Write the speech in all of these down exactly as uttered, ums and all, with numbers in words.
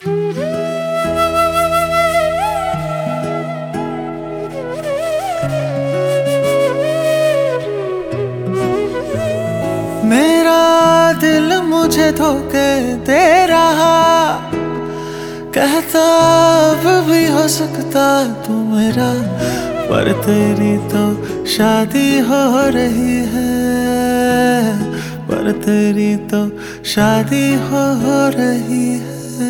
मेरा दिल मुझे धोखे दे रहा, कहता अब भी हो सकता तू मेरा, पर तेरी तो शादी हो रही है, पर तेरी तो शादी हो रही है।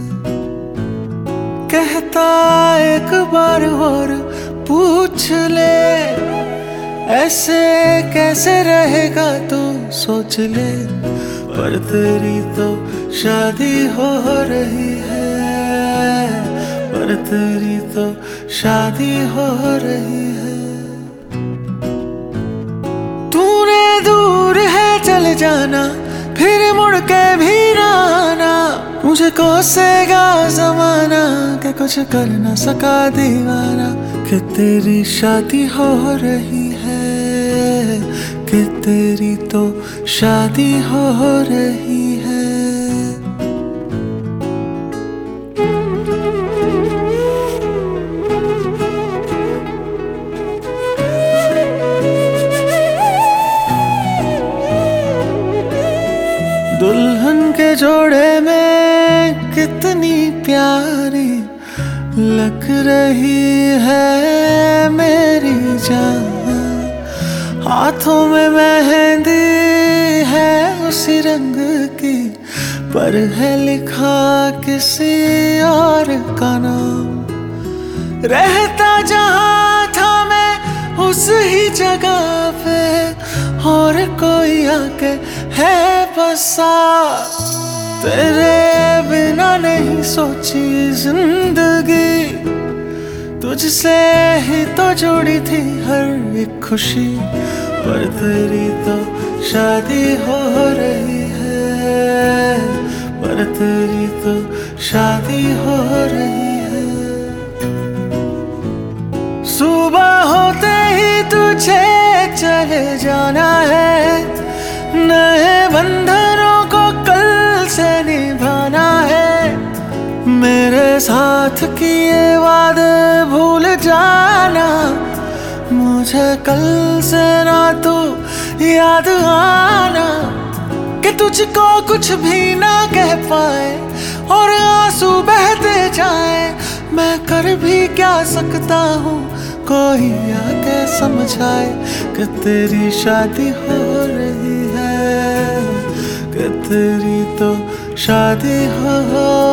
कहता एक बार और पूछ ले, ऐसे कैसे रहेगा तू सोच ले, पर तेरी तो शादी हो रही है, पर तेरी तो शादी हो रही है। तूने दूर है चले जाना, फिर मुड़ के भी ना आना, मुझे कोसेगा जमाना कि कुछ कर ना सका दीवाना, कि तेरी शादी हो रही है, कि तेरी तो शादी हो रही है। दुल्हन के जोड़े में कितनी प्यारी लग रही है मेरी जान, हाथों में मेहंदी है उसी रंग की, पर है लिखा किसी और का नाम। रहता जहाँ था मैं उस ही जगह पे, और कोई आके है बसा, तेरे बिना नहीं सोची जिंदगी, तुझसे ही तो जुड़ी थी हर एक खुशी, पर तेरी तो शादी हो रही है, पर तेरी तो शादी हो रही है। सुबह होते ही तुझे चले जाना है, नए बंधनों को कल से निभाना है, मेरे साथ किए वादे भूल जाना, मुझे कल से ना तू याद आना, कि तुझको कुछ भी ना कह पाए और आंसू बहते जाए, मैं कर भी क्या सकता हूँ कोई आके समझाए, कि तेरी शादी हो रही है, कि तेरी तो शादी हो